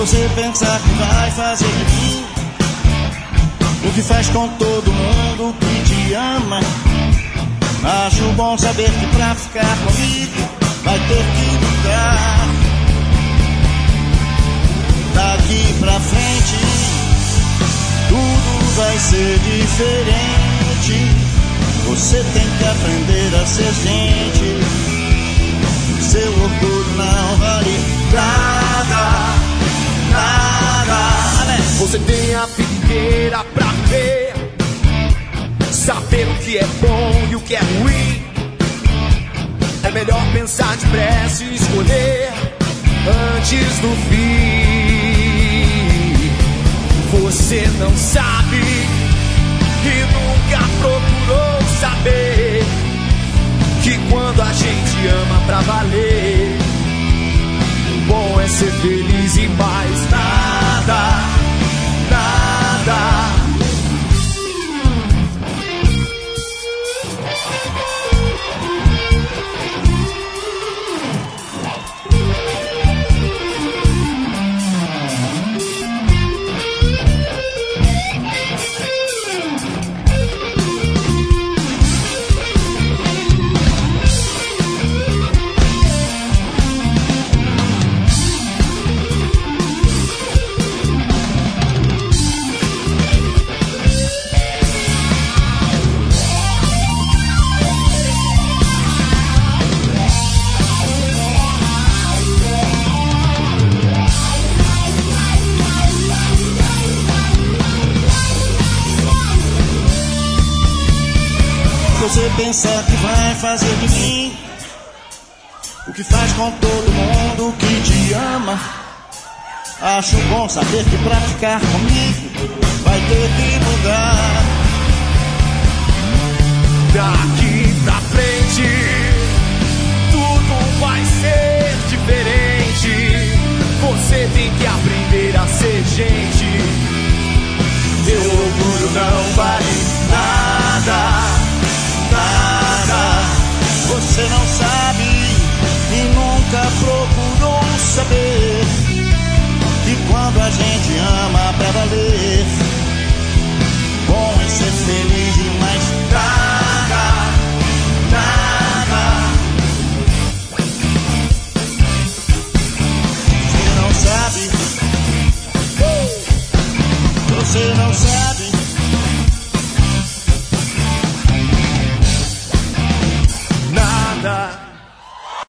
Você pensa que vai fazer de mim o que faz com todo mundo que te ama. Acho bom saber que pra ficar comigo vai ter que mudar. Daqui pra frente tudo vai ser diferente. Você tem que aprender a ser gente. Seu orgulho não vale nada, nada. Você tem a vida inteira pra ver, saber o que é bom e o que é ruim. É melhor pensar depressa e escolher antes do fim. Você não sabe e nunca procurou saber que quando a gente ama pra valer, o bom é ser feliz e mais nada, nada. Você pensa que vai fazer de mim o que faz com todo mundo que te ama. Acho bom saber que pra ficar comigo vai ter que mudar. Daqui pra frente tudo vai ser diferente. Você tem que aprender a ser gente. Seu orgulho não vale nada, nada. Você não sabe e nunca procurou saber que quando a gente ama